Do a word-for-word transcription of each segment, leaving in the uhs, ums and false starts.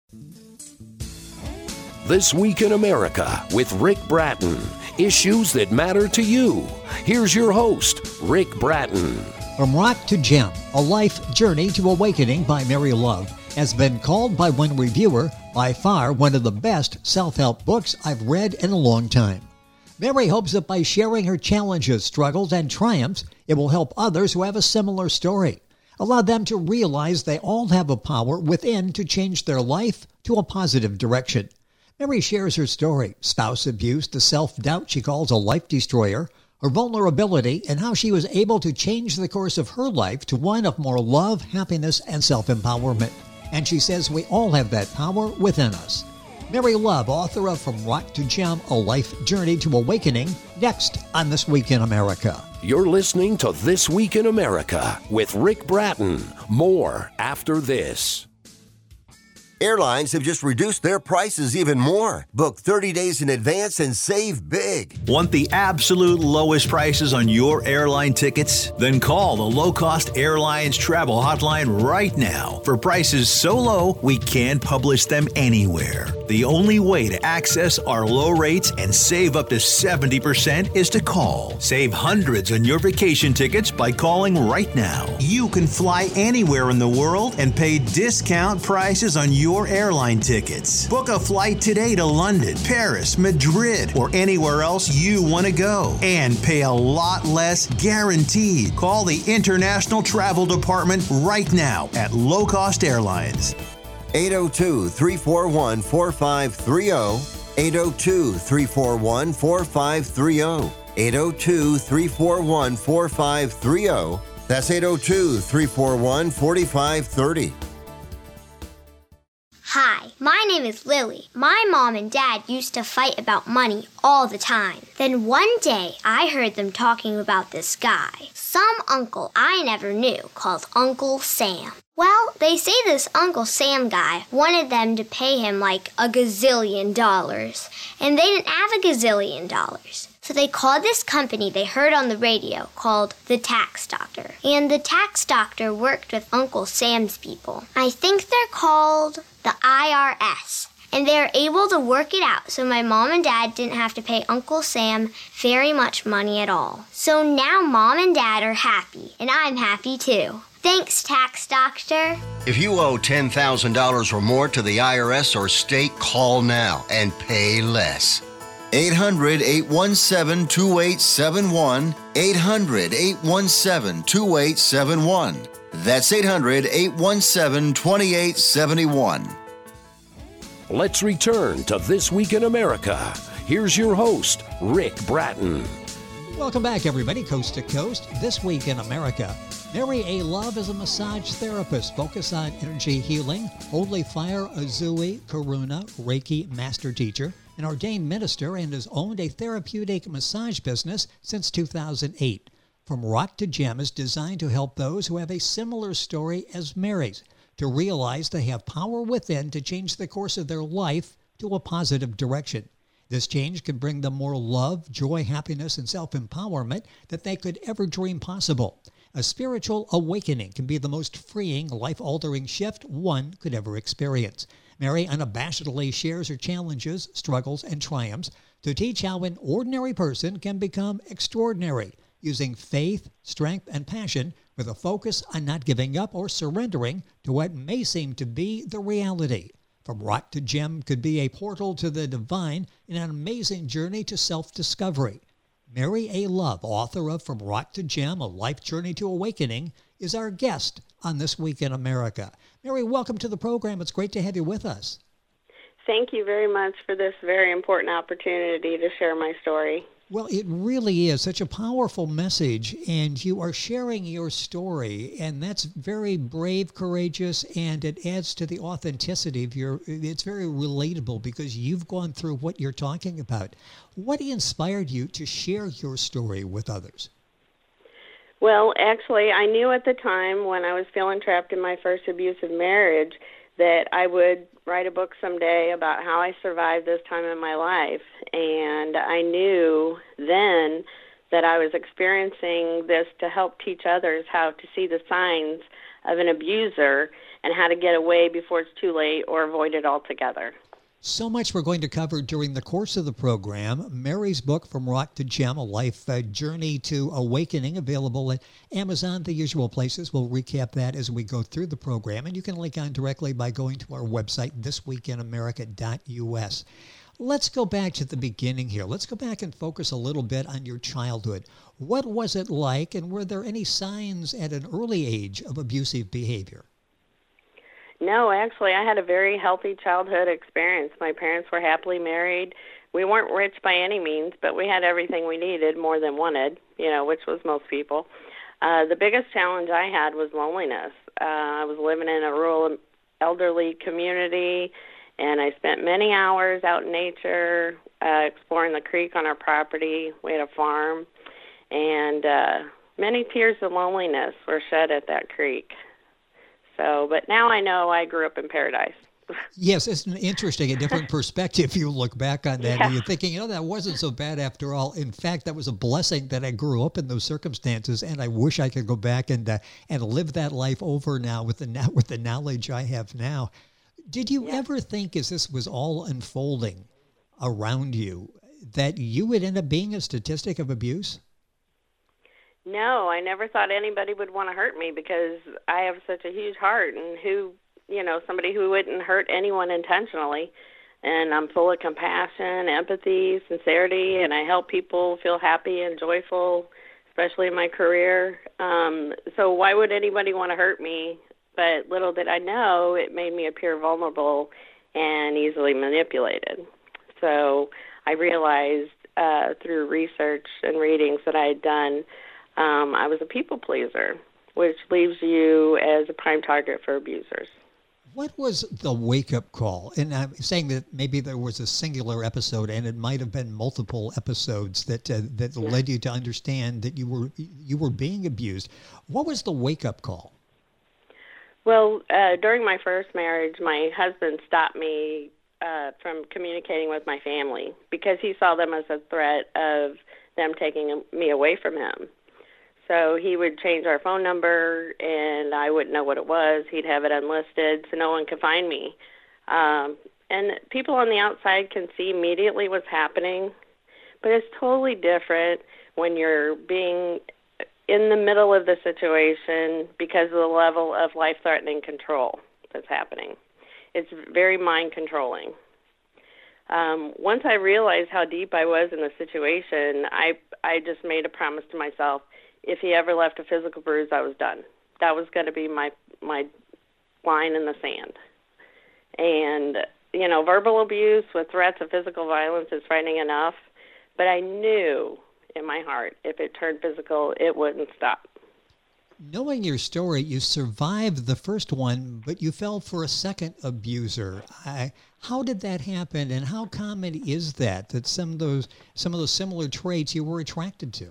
This Week in America with Rick Bratton. Issues that matter to you. Here's your host, Rick Bratton. From Rock to Gem, a life journey to awakening by Mary Love has been called by one reviewer by far one of the best self-help books I've read in a long time. Mary hopes that by sharing her challenges, struggles, and triumphs, it will help others who have a similar story. Allow them to realize they all have a power within to change their life to a positive direction. Mary shares her story, spouse abuse, the self-doubt she calls a life destroyer, her vulnerability, and how she was able to change the course of her life to one of more love, happiness, and self-empowerment. And she says we all have that power within us. Mary Love, author of From Rock to Gem, A Life Journey to Awakening, next on This Week in America. You're listening to This Week in America with Rick Bratton. More after this. Airlines have just reduced their prices even more. Book thirty days in advance and save big. Want the absolute lowest prices on your airline tickets? Then call the Low Cost Airlines Travel Hotline right now for prices so low we can't publish them anywhere. The only way to access our low rates and save up to seventy percent is to call. Save hundreds on your vacation tickets by calling right now. You can fly anywhere in the world and pay discount prices on your your airline tickets. Book a flight today to London, Paris, Madrid, or anywhere else you want to go and pay a lot less guaranteed. Call the International Travel Department right now at Low Cost Airlines. eight oh two, three four one, four five three oh, eight oh two, three four one, four five three oh, eight oh two, three four one, four five three oh. That's eight oh two, three four one, four five three oh. Hi, my name is Lily. My mom and dad used to fight about money all the time. Then one day, I heard them talking about this guy, some uncle I never knew called Uncle Sam. Well, they say this Uncle Sam guy wanted them to pay him like a gazillion dollars, and they didn't have a gazillion dollars. So they called this company they heard on the radio called the Tax Doctor. And the Tax Doctor worked with Uncle Sam's people. I think they're called the I R S. And they were able to work it out so my mom and dad didn't have to pay Uncle Sam very much money at all. So now mom and dad are happy, and I'm happy too. Thanks, Tax Doctor. If you owe ten thousand dollars or more to the I R S or state, call now and pay less. eight hundred, eight one seven, two eight seven one. eight hundred, eight one seven, two eight seven one. That's eight hundred, eight one seven, two eight seven one. Let's return to This Week in America. Here's your host, Rick Bratton. Welcome back, everybody, coast to coast. This Week in America. Mary A. Love is a massage therapist focused on energy healing, Holy Fire Uzui Karuna Reiki master teacher, an ordained minister, and has owned a therapeutic massage business since two thousand eight. From Rock to Gem is designed to help those who have a similar story as Mary's to realize they have power within to change the course of their life to a positive direction. This change can bring them more love, joy, happiness, and self-empowerment that they could ever dream possible. A spiritual awakening can be the most freeing, life-altering shift one could ever experience. Mary unabashedly shares her challenges, struggles, and triumphs to teach how an ordinary person can become extraordinary, using faith, strength, and passion with a focus on not giving up or surrendering to what may seem to be the reality. From Rock to Gem could be a portal to the divine in an amazing journey to self-discovery. Mary A. Love, author of From Rock to Gem, A Life Journey to Awakening, is our guest on This Week in America. Mary, welcome to the program. It's great to have you with us. Thank you very much for this very important opportunity to share my story. Well, it really is such a powerful message, and you are sharing your story, and that's very brave, courageous, and it adds to the authenticity of your, it's very relatable because you've gone through what you're talking about. What inspired you to share your story with others? Well, actually, I knew at the time when I was feeling trapped in my first abusive marriage that I would write a book someday about how I survived this time in my life. And I knew then that I was experiencing this to help teach others how to see the signs of an abuser and how to get away before it's too late or avoid it altogether. So much we're going to cover during the course of the program. Mary's book, From Rock to Gem, A Life uh, Journey to Awakening, available at Amazon, the usual places. We'll recap that as we go through the program. And you can link on directly by going to our website, this week in america dot u s. Let's go back to the beginning here. Let's go back and focus a little bit on your childhood. What was it like, and were there any signs at an early age of abusive behavior? No, actually, I had a very healthy childhood experience. My parents were happily married. We weren't rich by any means, but we had everything we needed, more than wanted, you know, which was most people. Uh, the biggest challenge I had was loneliness. Uh, I was living in a rural elderly community, and I spent many hours out in nature, uh, exploring the creek on our property. We had a farm, and uh, many tears of loneliness were shed at that creek. So, but now I know I grew up in paradise. Yes, it's an interesting, a different perspective. You look back on that yeah. and you're thinking, you know, that wasn't so bad after all. In fact, that was a blessing that I grew up in those circumstances, and I wish I could go back and uh, and live that life over now with the with the knowledge I have now. Did you yeah. ever think, as this was all unfolding around you, that you would end up being a statistic of abuse? No, I never thought anybody would want to hurt me because I have such a huge heart, and who, you know, somebody who wouldn't hurt anyone intentionally. And I'm full of compassion, empathy, sincerity, and I help people feel happy and joyful, especially in my career. Um, so why would anybody want to hurt me? But little did I know, it made me appear vulnerable and easily manipulated. So I realized uh, through research and readings that I had done, Um, I was a people pleaser, which leaves you as a prime target for abusers. What was the wake-up call? And I'm saying that maybe there was a singular episode, and it might have been multiple episodes that uh, that yeah. led you to understand that you were you were being abused. What was the wake-up call? Well, uh, during my first marriage, my husband stopped me uh, from communicating with my family because he saw them as a threat of them taking me away from him. So he would change our phone number, and I wouldn't know what it was. He'd have it unlisted, so no one could find me. Um, and people on the outside can see immediately what's happening, but it's totally different when you're being in the middle of the situation because of the level of life-threatening control that's happening. It's very mind-controlling. Um, once I realized how deep I was in the situation, I I just made a promise to myself, if he ever left a physical bruise, I was done. That was going to be my my line in the sand. And, you know, verbal abuse with threats of physical violence is frightening enough, but I knew in my heart if it turned physical, it wouldn't stop. Knowing your story, you survived the first one, but you fell for a second abuser. I, how did that happen, and how common is that, that some of those some of those similar traits you were attracted to?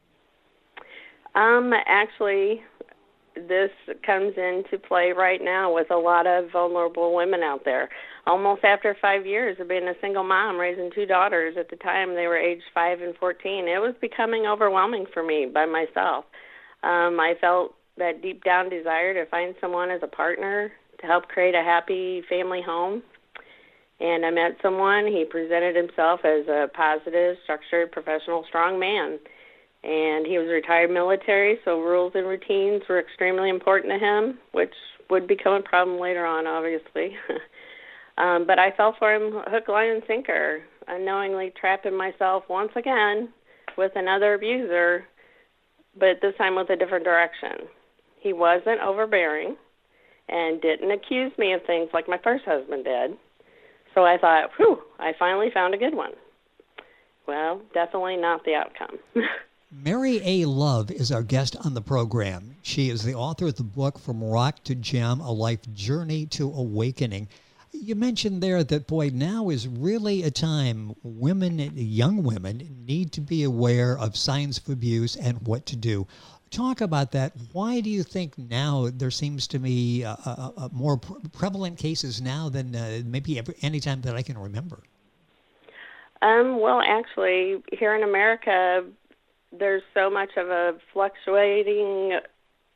Um, actually, this comes into play right now with a lot of vulnerable women out there. Almost after five years of being a single mom, raising two daughters, at the time they were aged five and fourteen, it was becoming overwhelming for me by myself. Um, I felt that deep down desire to find someone as a partner to help create a happy family home. And I met someone. He presented himself as a positive, structured, professional, strong man. And he was retired military, so rules and routines were extremely important to him, which would become a problem later on, obviously. um, but I fell for him hook, line, and sinker, unknowingly trapping myself once again with another abuser, but this time with a different direction. He wasn't overbearing and didn't accuse me of things like my first husband did. So I thought, whew, I finally found a good one. Well, definitely not the outcome. Mary A. Love is our guest on the program. She is the author of the book From Rock to Gem, A Life Journey to Awakening. You mentioned there that, boy, now is really a time women, young women, need to be aware of signs of abuse and what to do. Talk about that. Why do you think now there seems to be uh, uh, uh, more pre- prevalent cases now than uh, maybe every, any time that I can remember? Um, well, actually, here in America, there's so much of a fluctuating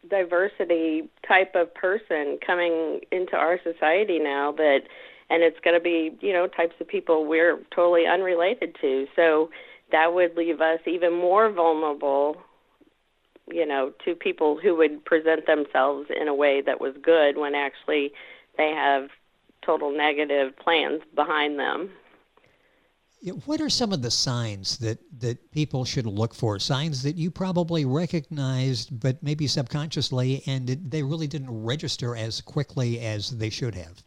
diversity type of person coming into our society now that, and it's going to be, you know, types of people we're totally unrelated to. So that would leave us even more vulnerable, you know, to people who would present themselves in a way that was good when actually they have total negative plans behind them. What are some of the signs that, that people should look for? Signs that you probably recognized, but maybe subconsciously, and it, they really didn't register as quickly as they should have?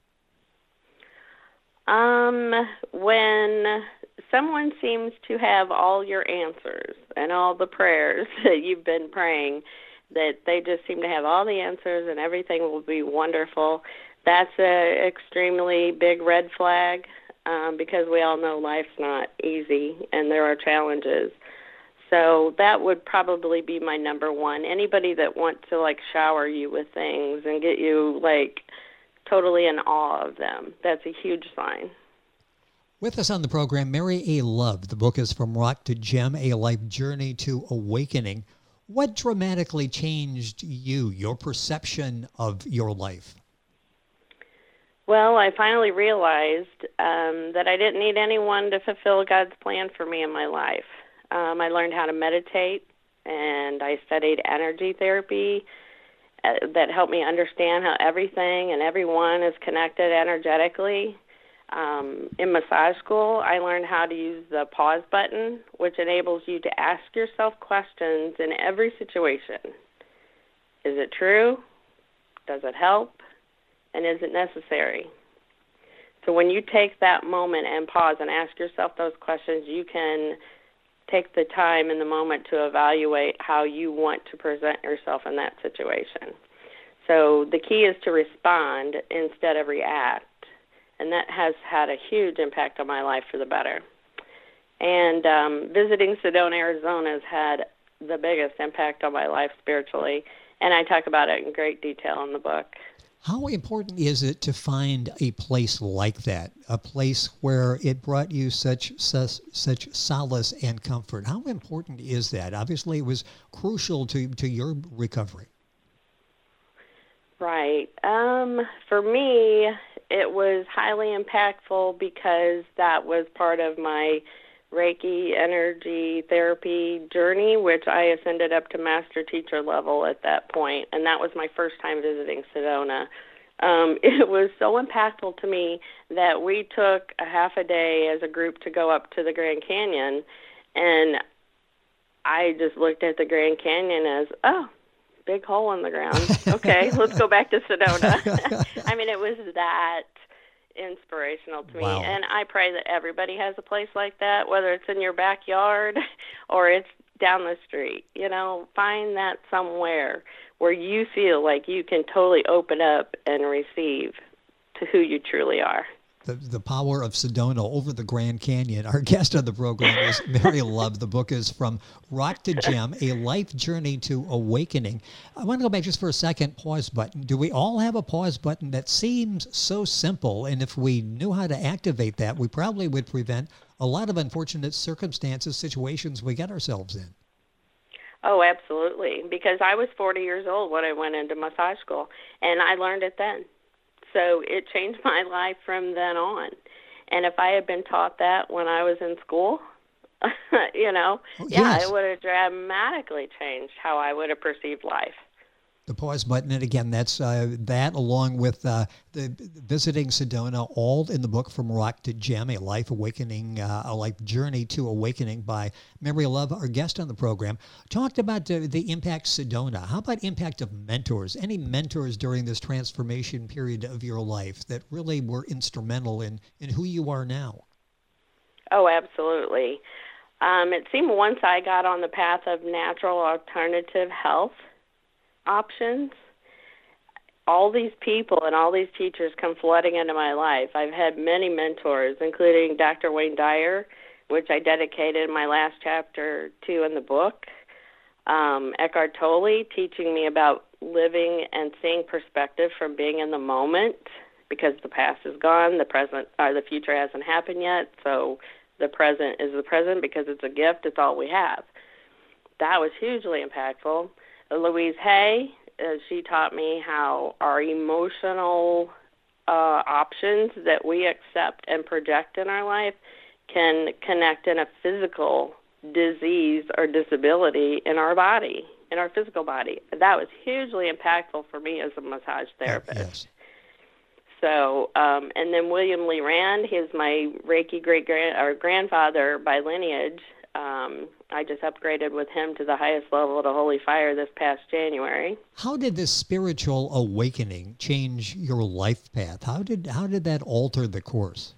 Um, when someone seems to have all your answers and all the prayers that you've been praying, that they just seem to have all the answers and everything will be wonderful, that's an extremely big red flag. Um, because we all know life's not easy and there are challenges. So that would probably be my number one. Anybody that wants to, like, shower you with things and get you, like, totally in awe of them, that's a huge sign. With us on the program, Mary A. Love. The book is From Rock to Gem, A Life Journey to Awakening. What dramatically changed you, your perception of your life? Well, I finally realized um, that I didn't need anyone to fulfill God's plan for me in my life. Um, I learned how to meditate, and I studied energy therapy uh, that helped me understand how everything and everyone is connected energetically. Um, in massage school, I learned how to use the pause button, which enables you to ask yourself questions in every situation. Is it true? Does it help? And is it necessary? So when you take that moment and pause and ask yourself those questions, you can take the time in the moment to evaluate how you want to present yourself in that situation. So the key is to respond instead of react, and that has had a huge impact on my life for the better. And um, visiting Sedona, Arizona has had the biggest impact on my life spiritually, and I talk about it in great detail in the book. How important is it to find a place like that, a place where it brought you such, such such solace and comfort? How important is that? Obviously, it was crucial to, to your recovery. Right. Um, for me, it was highly impactful because that was part of my Reiki energy therapy journey, which I ascended up to master teacher level at that point, and that was my first time visiting Sedona. Um, it was so impactful to me that we took a half a day as a group to go up to the Grand Canyon, and I just looked at the Grand Canyon as, oh, big hole in the ground. Okay, let's go back to Sedona. I mean, it was that inspirational to me. Wow. And I pray that everybody has a place like that, whether it's in your backyard or it's down the street. You know, find that somewhere where you feel like you can totally open up and receive to who you truly are. The, the power of Sedona over the Grand Canyon. Our guest on the program is Mary Love. The book is From Rock to Gem, A Life Journey to Awakening. I want to go back just for a second. Pause button. Do we all have a pause button that seems so simple? And if we knew how to activate that, we probably would prevent a lot of unfortunate circumstances, situations we get ourselves in. Oh, absolutely. Because I was forty years old when I went into massage school, and I learned it then. So it changed my life from then on. And if I had been taught that when I was in school, you know, oh, yeah, yes. it would have dramatically changed how I would have perceived life. The pause button, and again, that's uh, that along with uh, the visiting Sedona, all in the book From Rock to Gem, A Life Awakening, uh, A Life Journey to Awakening by Mary Love, our guest on the program. Talked about uh, the impact Sedona. How about impact of mentors? Any mentors during this transformation period of your life that really were instrumental in, in who you are now? Oh, absolutely. Um, it seemed once I got on the path of natural alternative health options, all these people and all these teachers come flooding into my life. I've had many mentors, including Doctor Wayne Dyer, which I dedicated my last chapter to in the book. Um, Eckhart Tolle, teaching me about living and seeing perspective from being in the moment, because the past is gone, the present or the future hasn't happened yet, so the present is the present because it's a gift, it's all we have. That was hugely impactful. Louise Hay, uh, she taught me how our emotional uh, options that we accept and project in our life can connect in a physical disease or disability in our body, in our physical body. That was hugely impactful for me as a massage therapist. Yes. So, um, and then William Lee Rand, he's my Reiki great grand or grandfather by lineage. Um, I just upgraded with him to the highest level to Holy Fire this past January. How did this spiritual awakening change your life path? How did how did that alter the course?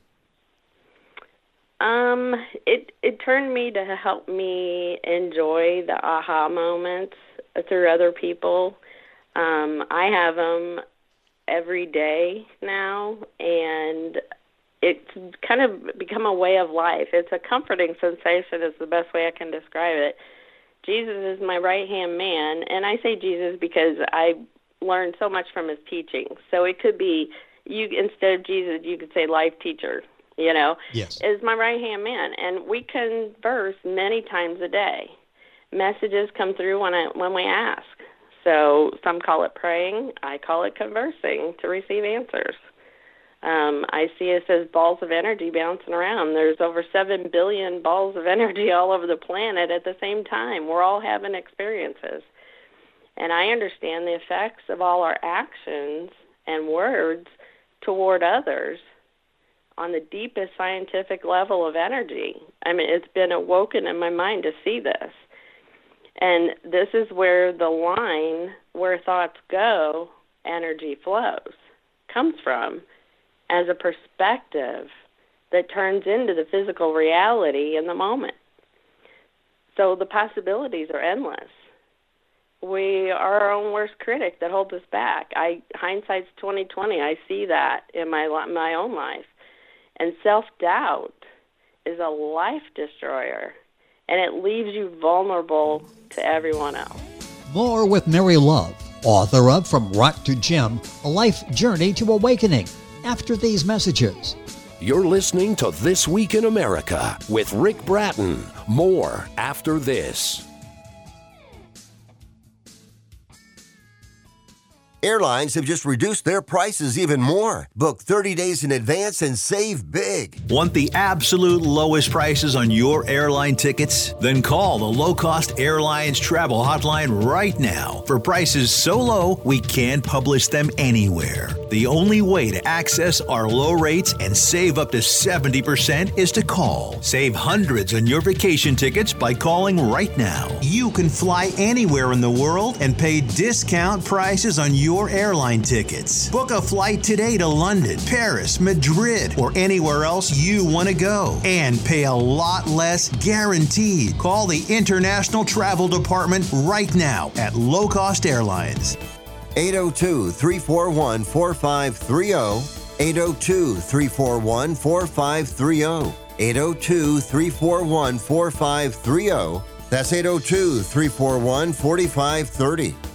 Um, it it turned me to help me enjoy the aha moments through other people. Um, I have them every day now, and it's kind of become a way of life. It's a comforting sensation is the best way I can describe it. Jesus is my right-hand man, and I say Jesus because I learned so much from his teaching. So it could be, you instead of Jesus, you could say life teacher, you know, yes. is my right-hand man. And we converse many times a day. Messages come through when I when we ask. So some call it praying. I call it conversing to receive answers. Um, I see us as balls of energy bouncing around. There's over seven billion balls of energy all over the planet at the same time. We're all having experiences. And I understand the effects of all our actions and words toward others on the deepest scientific level of energy. I mean, it's been awoken in my mind to see this. And this is where the line where thoughts go, energy flows, comes from, as a perspective that turns into the physical reality in the moment. So the possibilities are endless. We are our own worst critic that holds us back. I hindsight's twenty twenty. I see that in my my own life. And self-doubt is a life destroyer, and it leaves you vulnerable to everyone else. More with Mary Love, author of From Rot to Gem, A Life Journey to Awakening, after these messages. You're listening to This Week in America with Rick Bratton. More after this. Airlines have just reduced their prices even more. Book thirty days in advance and save big. Want the absolute lowest prices on your airline tickets? Then call the Low Cost Airlines Travel Hotline right now for prices so low we can't publish them anywhere. The only way to access our low rates and save up to seventy percent is to call. Save hundreds on your vacation tickets by calling right now. You can fly anywhere in the world and pay discount prices on your your airline tickets. Book a flight today to London, Paris, Madrid, or anywhere else you want to go and pay a lot less guaranteed. Call the International Travel Department right now at Low Cost Airlines. eight oh two, three four one, four five three oh, eight oh two, three four one, four five three oh, eight oh two, three four one, four five three oh. That's eight oh two, three four one, four five three oh.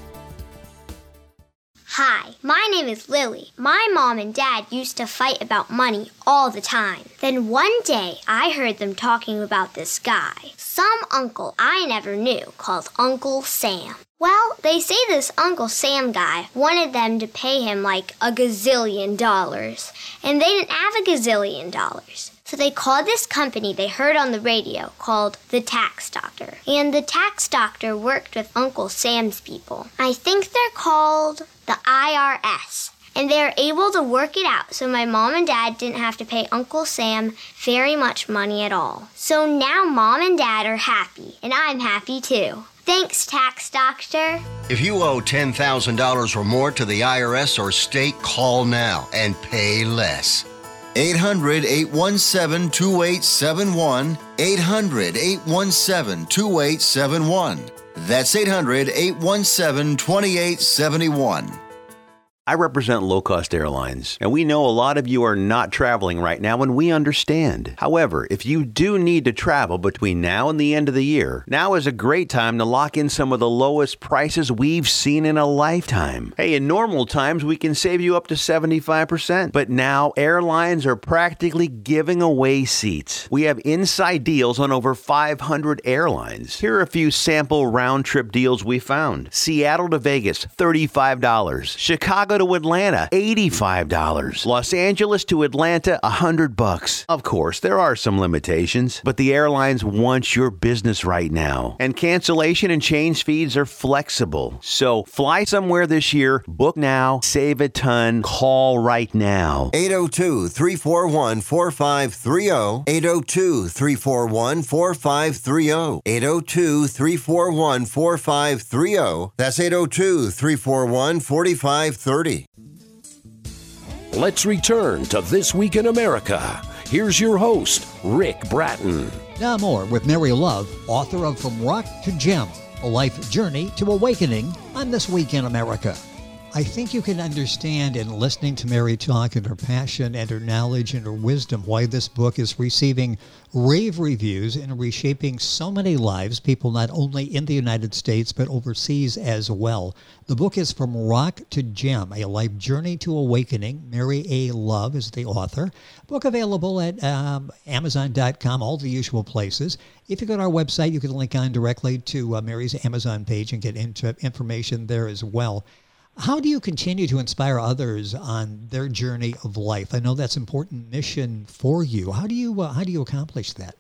Hi, my name is Lily. My mom and dad used to fight about money all the time. Then one day, I heard them talking about this guy, some uncle I never knew, called Uncle Sam. Well, they say this Uncle Sam guy wanted them to pay him like a gazillion dollars, and they didn't have a gazillion dollars. So they called this company they heard on the radio called the Tax Doctor. And the Tax Doctor worked with Uncle Sam's people. I think they're called the I R S. And they were able to work it out so my mom and dad didn't have to pay Uncle Sam very much money at all. So now mom and dad are happy, and I'm happy too. Thanks, Tax Doctor. If you owe ten thousand dollars or more to the I R S or state, call now and pay less. eight hundred, eight one seven, two eight seven one. eight hundred, eight one seven, two eight seven one. That's eight hundred, eight one seven, two eight seven one. I represent Low Cost Airlines, and we know a lot of you are not traveling right now, and we understand. However, if you do need to travel between now and the end of the year, now is a great time to lock in some of the lowest prices we've seen in a lifetime. Hey, in normal times, we can save you up to seventy-five percent, but now airlines are practically giving away seats. We have inside deals on over five hundred airlines. Here are a few sample round-trip deals we found. Seattle to Vegas, thirty-five dollars. Chicago to Atlanta, eighty-five dollars. Los Angeles to Atlanta, one hundred bucks. Of course, there are some limitations, but the airlines want your business right now. And cancellation and change fees are flexible. So fly somewhere this year, book now, save a ton, call right now. eight oh two, three four one, four five three oh. eight oh two, three four one, four five three oh. eight oh two, three four one, four five three oh. That's eight oh two, three four one, four five three oh. Let's return to This Week in America. Here's your host, Rick Bratton. Now more with Mary Love, author of From Rock to Gem, A Life Journey to Awakening on This Week in America. I think you can understand in listening to Mary talk and her passion and her knowledge and her wisdom why this book is receiving rave reviews and reshaping so many lives, people not only in the United States but overseas as well. The book is From Rock to Gem, A Life Journey to Awakening. Mary A. Love is the author. Book available at um, Amazon dot com, all the usual places. If you go to our website, you can link on directly to uh, Mary's Amazon page and get into information there as well. How do you continue to inspire others on their journey of life? I know that's an important mission for you. How do you uh, how do you accomplish that?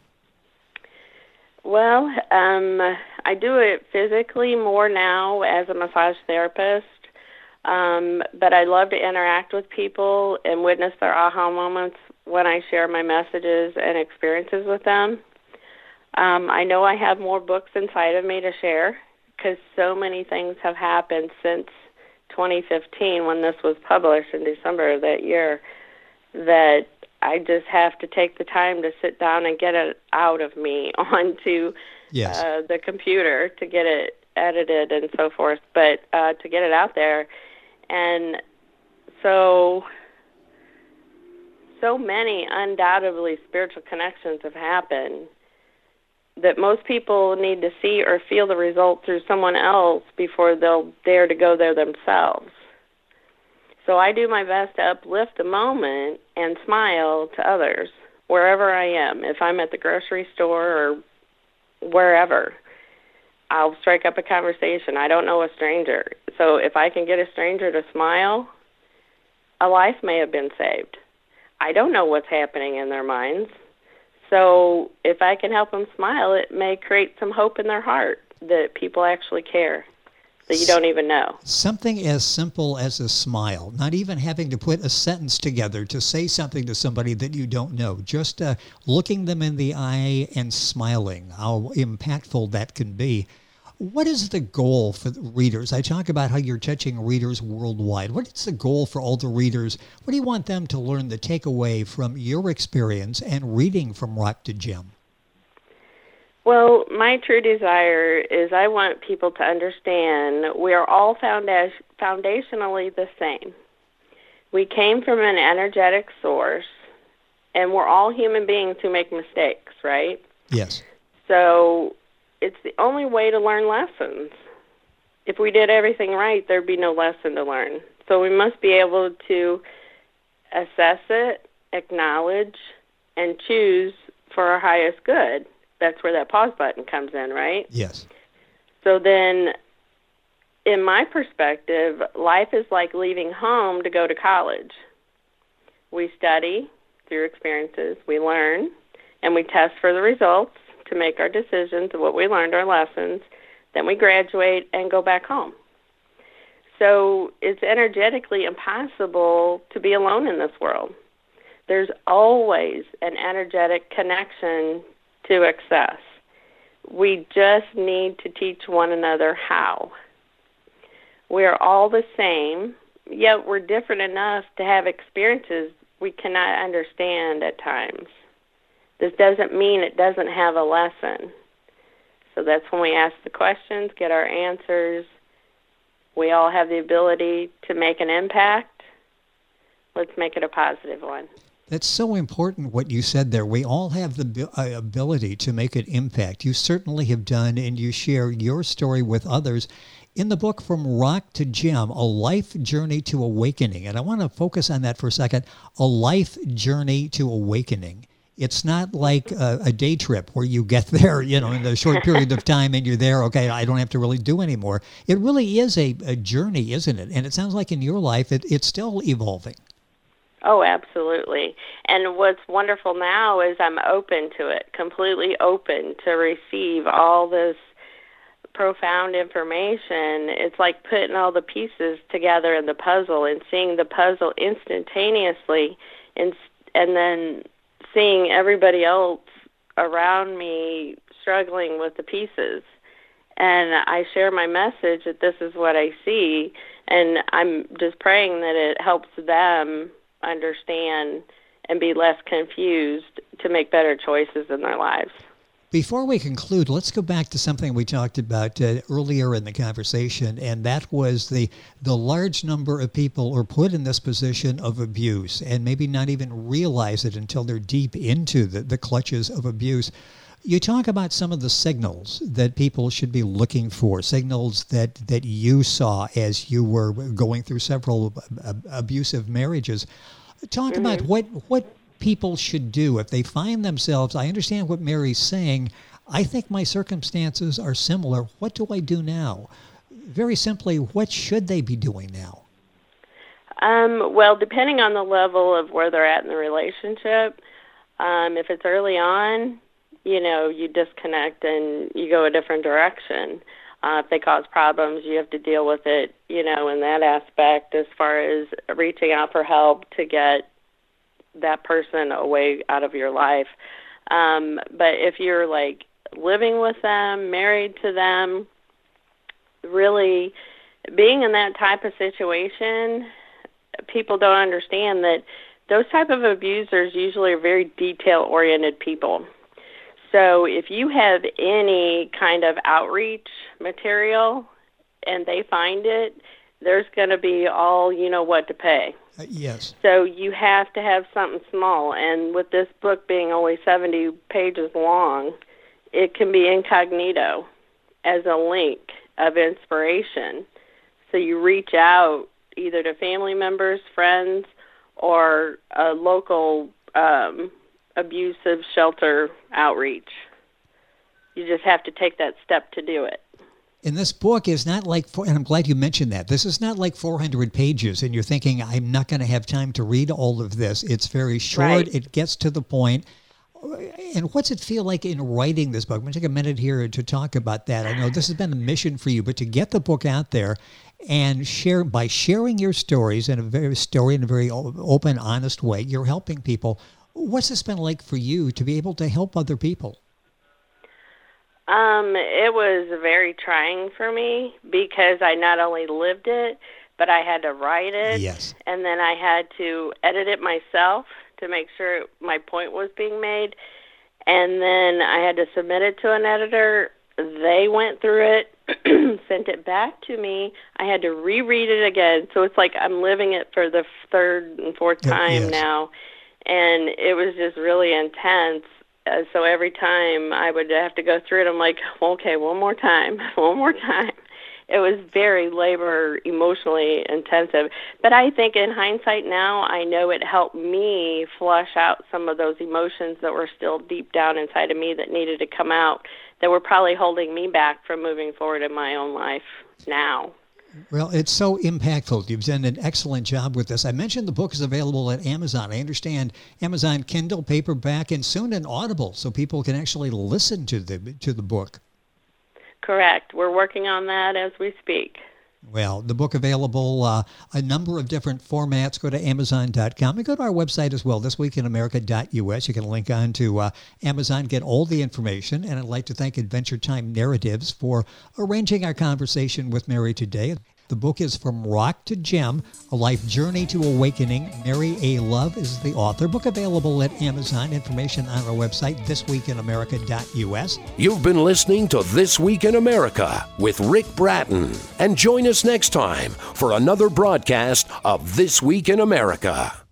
Well, um, I do it physically more now as a massage therapist, um, but I love to interact with people and witness their aha moments when I share my messages and experiences with them. Um, I know I have more books inside of me to share because so many things have happened since twenty fifteen, when this was published in December of that year, that I just have to take the time to sit down and get it out of me onto yes. uh, the computer to get it edited and so forth, but uh, to get it out there. And so, so many undoubtedly spiritual connections have happened that most people need to see or feel the result through someone else before they'll dare to go there themselves. So I do my best to uplift a moment and smile to others wherever I am. If I'm at the grocery store or wherever, I'll strike up a conversation. I don't know a stranger. So if I can get a stranger to smile, a life may have been saved. I don't know what's happening in their minds. So if I can help them smile, it may create some hope in their heart that people actually care, that you don't even know. Something as simple as a smile, not even having to put a sentence together to say something to somebody that you don't know, just uh, looking them in the eye and smiling, how impactful that can be. What is the goal for the readers? I talk about how you're touching readers worldwide. What is the goal for all the readers? What do you want them to learn, the takeaway from your experience and reading From Rock to Gem? Well, my true desire is I want people to understand we are all founda- foundationally the same. We came from an energetic source, and we're all human beings who make mistakes, right? Yes. So it's the only way to learn lessons. If we did everything right, there'd be no lesson to learn. So we must be able to assess it, acknowledge, and choose for our highest good. That's where that pause button comes in, right? Yes. So then, in my perspective, life is like leaving home to go to college. We study through experiences, we learn, and we test for the results to make our decisions of what we learned, our lessons. Then we graduate and go back home. So it's energetically impossible to be alone in this world. There's always an energetic connection to access. We just need to teach one another how. We are all the same, yet we're different enough to have experiences we cannot understand at times. This doesn't mean it doesn't have a lesson. So that's when we ask the questions, get our answers, We all have the ability to make an impact. Let's make it a positive one. That's so important what you said there. We all have the uh, ability to make an impact. You certainly have done, and you share your story with others in the book From Rock to Gem, A Life Journey to Awakening. And I want to focus on that for a second. A life journey to awakening. It's not like a, a day trip where you get there, you know, in a short period of time and you're there, okay, I don't have to really do anymore. It really is a, a journey, isn't it? And it sounds like in your life, it, it's still evolving. Oh, absolutely. And what's wonderful now is I'm open to it, completely open to receive all this profound information. It's like putting all the pieces together in the puzzle and seeing the puzzle instantaneously, and and then seeing everybody else around me struggling with the pieces. And I share my message that this is what I see, and I'm just praying that it helps them understand and be less confused to make better choices in their lives. Before we conclude, let's go back to something we talked about uh, earlier in the conversation, and that was the the large number of people are put in this position of abuse and maybe not even realize it until they're deep into the, the clutches of abuse. You talk about some of the signals that people should be looking for, signals that, that you saw as you were going through several ab- abusive marriages. Talk mm-hmm. about what what people should do if they find themselves, I understand what Mary's saying, I think my circumstances are similar. What do I do now? Very simply, what should they be doing now? Um, well, depending on the level of where they're at in the relationship, um, if it's early on, you know, you disconnect and you go a different direction. Uh, if they cause problems, you have to deal with it, you know, in that aspect as far as reaching out for help to get that person away out of your life. Um, but if you're like living with them, married to them, really being in that type of situation, people don't understand that those type of abusers usually are very detail-oriented people. So if you have any kind of outreach material and they find it, there's going to be all you know what to pay. Uh, yes. So you have to have something small. And with this book being only seventy pages long, it can be incognito as a link of inspiration. So you reach out either to family members, friends, or a local um, abusive shelter outreach. You just have to take that step to do it. And this book is not like, and I'm glad you mentioned that, this is not like four hundred pages and you're thinking, I'm not going to have time to read all of this. It's very short. Right. It gets to the point. And what's it feel like in writing this book? I'm going to take a minute here to talk about that. I know this has been a mission for you, but to get the book out there and share, by sharing your stories in a very story in a very open, honest way, you're helping people. What's this been like for you to be able to help other people? Um, it was very trying for me because I not only lived it, but I had to write it. Yes. And then I had to edit it myself to make sure my point was being made. And then I had to submit it to an editor. They went through it, sent it back to me. I had to reread it again. So it's like I'm living it for the third and fourth time yes. now. And it was just really intense. Uh, so every time I would have to go through it, I'm like, okay, one more time, one more time. It was very labor, emotionally intensive. But I think in hindsight now, I know it helped me flush out some of those emotions that were still deep down inside of me that needed to come out, that were probably holding me back from moving forward in my own life now. Well, it's so impactful. You've done an excellent job with this. I mentioned the book is available at Amazon. I understand Amazon Kindle, paperback, and soon an Audible, so people can actually listen to the to the book. Correct. We're working on that as we speak. Well, the book available, uh, a number of different formats. Go to amazon dot com and go to our website as well, this week in america dot u s. You can link on to uh, Amazon, get all the information. And I'd like to thank Adventure Time Narratives for arranging our conversation with Mary today. The book is From Rock to Gem, A Life Journey to Awakening. Mary A. Love is the author. Book available at Amazon. Information on our website, this week in america dot u s. You've been listening to This Week in America with Rick Bratton. And join us next time for another broadcast of This Week in America.